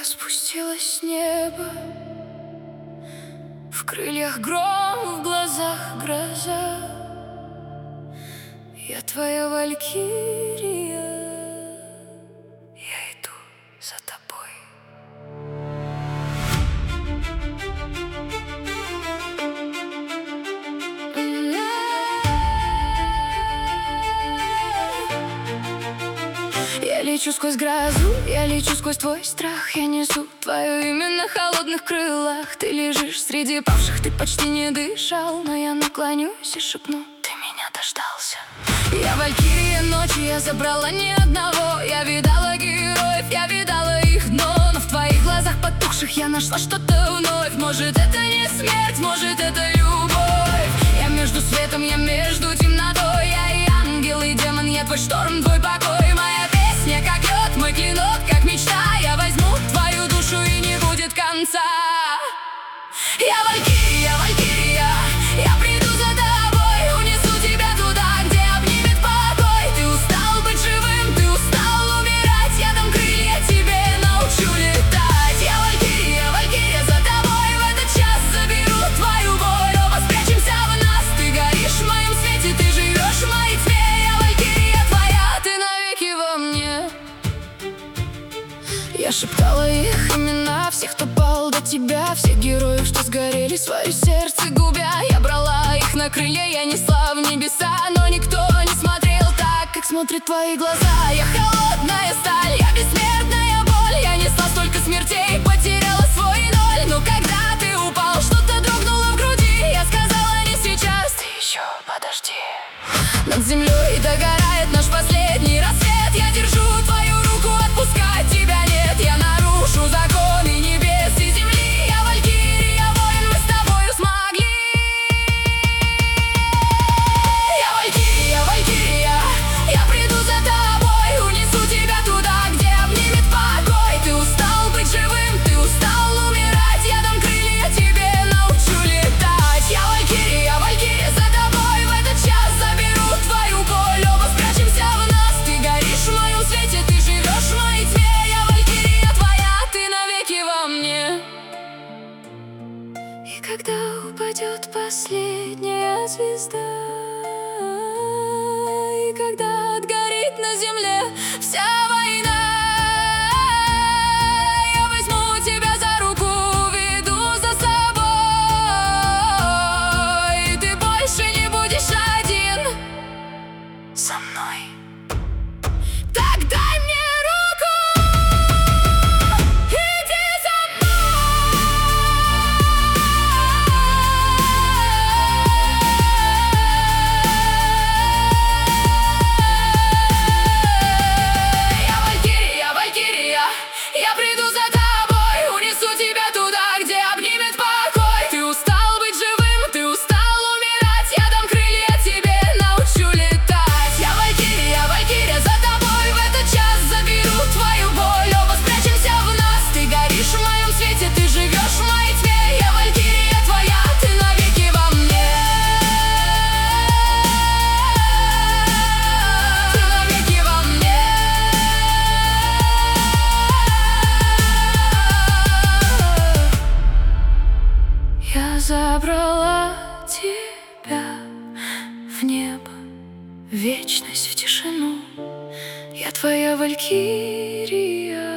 спустилась с неба, в крыльях гром, в глазах гроза. Я твоя валькирия, я иду за тобой. Я лечу сквозь грозу, я лечу сквозь твой страх. Я несу твое имя на холодных крылах. Ты лежишь среди павших, ты почти не дышал, но я наклонюсь и шепну: ты меня дождался. Я валькирия ночи, я забрала ни одного. Я видала героев, я видала их дно, но в твоих глазах потухших я нашла что-то вновь. Может, это не смерть, может, это любовь. Я между светом, я между темнотой. Я и ангел, и демон, я твой шторм, твой покой. Моя песня как лед, мой клинок как мечта. Я возьму твою душу и не будет конца. Я валькирия, валькирия, я приду за тобой, унесу тебя туда, где обнимет покой. Ты устал быть живым, ты устал умирать, я дам крылья тебе, научу летать. Я валькирия, валькирия, за тобой в этот час заберу твою боль. Оба спрячемся в нас, ты горишь в моем свете, ты живешь в моей тьме. Я валькирия твоя, ты навеки во мне. Я шептала их имена, всех, кто пал до тебя, всех героев, что сгорели, свое сердце губя. Я брала их на крылья, я несла в небеса, но никто не смотрел так, как смотрят твои глаза. Я холодная сталь, я бессмертная боль. Я несла столько смертей, потеряла свой ноль. Но когда ты упал, что-то дрогнуло в груди. Я сказала: не сейчас, ты еще подожди. Над землей догорает наш последний рассвет. Я держу твою руку, отпускать тебя нет. Я нарушу законы небес и земли. Я валькирия, воин, мы с тобою смогли. Я валькирия, валькирия, я приду за тобой, унесу тебя туда, где обнимет покой. Ты устал быть живым, ты устал умирать, я дам крылья тебе, научу летать. Я валькирия, валькирия, за тобой в этот час заберу твою боль. Оба спрячемся в нас, ты горишь в моем свете, ты живешь в моей тьме. Я валькирия твоя, ты навеки во мне. И когда упадет последняя звезда, и когда отгорит на земле вся война, я возьму тебя за руку, веду за собой, и ты больше не будешь один со мной. Так дай мне руку, иди за мной. Я валькирия, валькирия, я приду за тобой, унесу тебя туда, где обнимет покой. Ты устал быть живым, ты устал умирать, я дам крылья тебе, научу летать. Я валькирия, валькирия, за тобой в этот час заберу твою боль. Оба спрячемся в нас, ты горишь в моем свете, ты живешь в моей тьме. Я валькирия твоя, ты навеки во мне. Ты навеки во мне. Я забрала тебя в небо, в вечность, в тишину. Я твоя валькирия.